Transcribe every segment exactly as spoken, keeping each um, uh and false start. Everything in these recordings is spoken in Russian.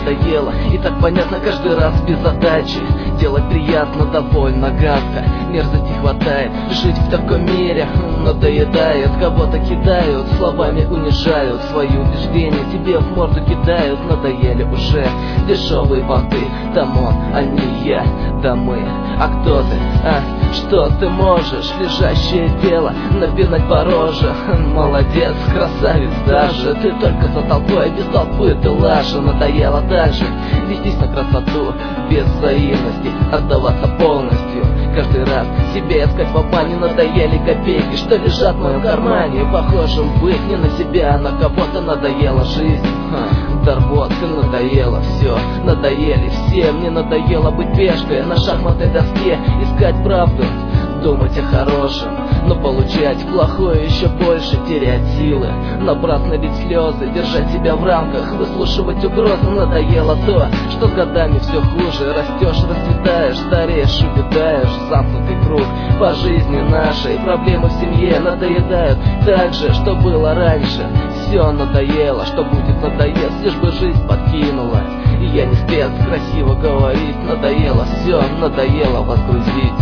надоело. И так понятно каждый раз без задачи. Делать приятно, довольно гадко. Мерзости хватает, жить в таком мире надоедает. Кого-то кидают, словами унижают. Свои убеждения тебе в морду кидают. Надоели уже дешевые понты. Там он, а не я, да мы. А кто ты? А что ты можешь? Лежащее тело напинать по роже. Молодец, красавец даже. Ты только за толпой, без толпы ты лажа. Надоело дальше вестись на красоту без взаимности, отдаваться полностью. Каждый раз себе искать в обмане. Надоели копейки, что лежат в моем кармане. Похожим быть не на себя, а на кого-то. Надоела жизнь, да рвотка, надоело все. Надоели все, мне надоело быть пешкой на шахматной доске. Искать правду, думать о хорошем, но получать плохое еще больше. Терять силы, напрасно лить слезы. Держать себя в рамках, выслушивать угрозы. Надоело то, что с годами все хуже. Растешь, расцветаешь, стареешь, увядаешь. Замкнутый круг по жизни нашей. Проблемы в семье надоедают так же, что было раньше. Все надоело, что будет надоест, лишь бы жизнь подкинула. И я не спец красиво говорить. Надоело все, надоело вас грузить.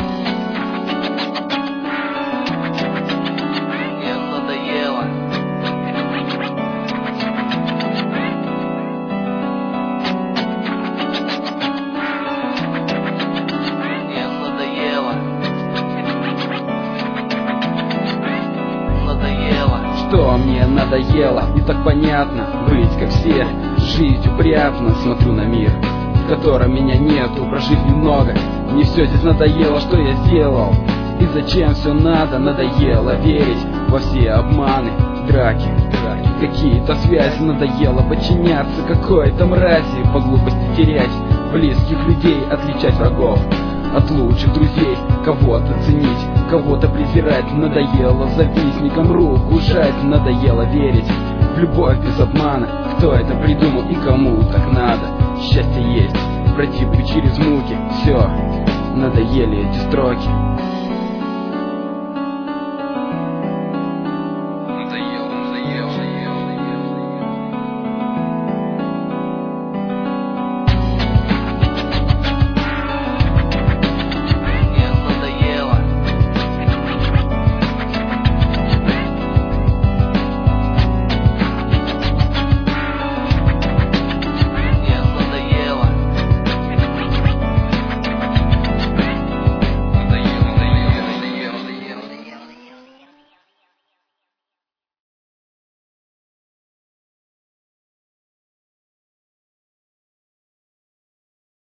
Что мне надоело, и так понятно быть как все, жить упрятно. Смотрю на мир, в котором меня нету, прожить немного. Мне все здесь надоело, что я сделал и зачем все надо. Надоело верить во все обманы, драки, драки, какие-то связи. Надоело подчиняться какой-то мрази, по глупости терять близких людей, отличать врагов от лучших друзей. Кого-то ценить, кого-то презирать. Надоело завистникам руку жать. Надоело верить в любовь без обмана. Кто это придумал и кому так надо? Счастье есть, пройти бы через муки. Все, надоели эти строки.